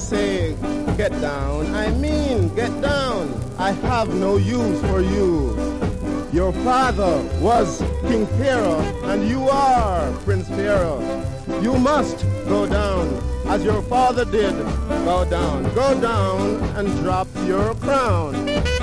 say get down, I mean get down. I have no use for you. Your father was King Pharaoh, and you are Prince Pharaoh. You must go down, as your father did. Go down and drop your crown.